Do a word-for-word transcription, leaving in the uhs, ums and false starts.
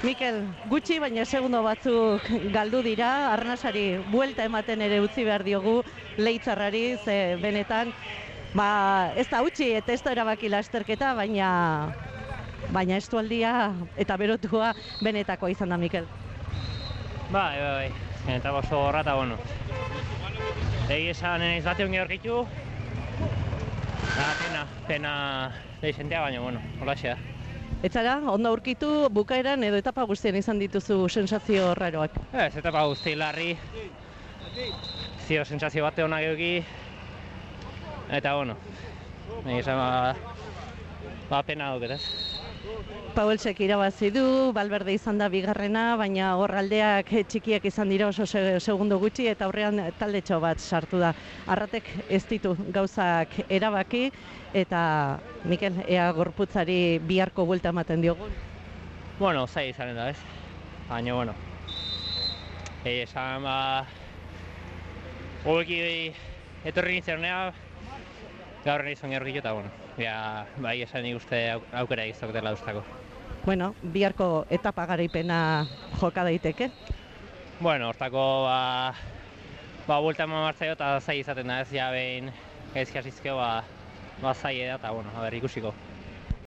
Mikel, gutxi baina segundo batzuk galdu dira, arnasari buelta ematen ere utzi behar diogu Leitzarrari, ze benetan, ba, ez da utzi eta ez da erabaki lasterketa, baina baina estualdia eta berotua benetakoa izan da, Mikel. Bai, bai, bai, eta oso horra eta bueno. Egi esan ez bate ongi aurkitu, da pena, pena deixentea, baina bueno, holaxe da. Etzara, ondo aurkitu, bukaeran edo etapa guztien izan dituzu sensazio raroak? Ez, etapa guzti larri, zio sensazio bate honak euki, eta bueno, nahi esan ba, ba pena duket, ez? Paulsek irabazi du, Valverde izan da bigarrena, baina gorraldeak txikiak izan dira oso segundo gutxi eta aurrean taldetxo bat sartu da. Arratek ez ditu gauzak erabaki eta Mikel, ea gorputzari biharko buelta ematen diogun? Bueno, zai izanen da, ez? Baina, bueno, egi esan ba, hobeki etorri nintzernea, gaur nizan gerritu eta, bueno, ja, bai esan nik uste aukera izok dela ustako. Bueno, biharko etapa garaipena joka daiteke? Bueno, hortako ba, ba buelta eman martzaio eta zai izaten da ez, ja behin gaizki hasizkeo ba, ba zai da eta, bueno, a ber, ikusiko.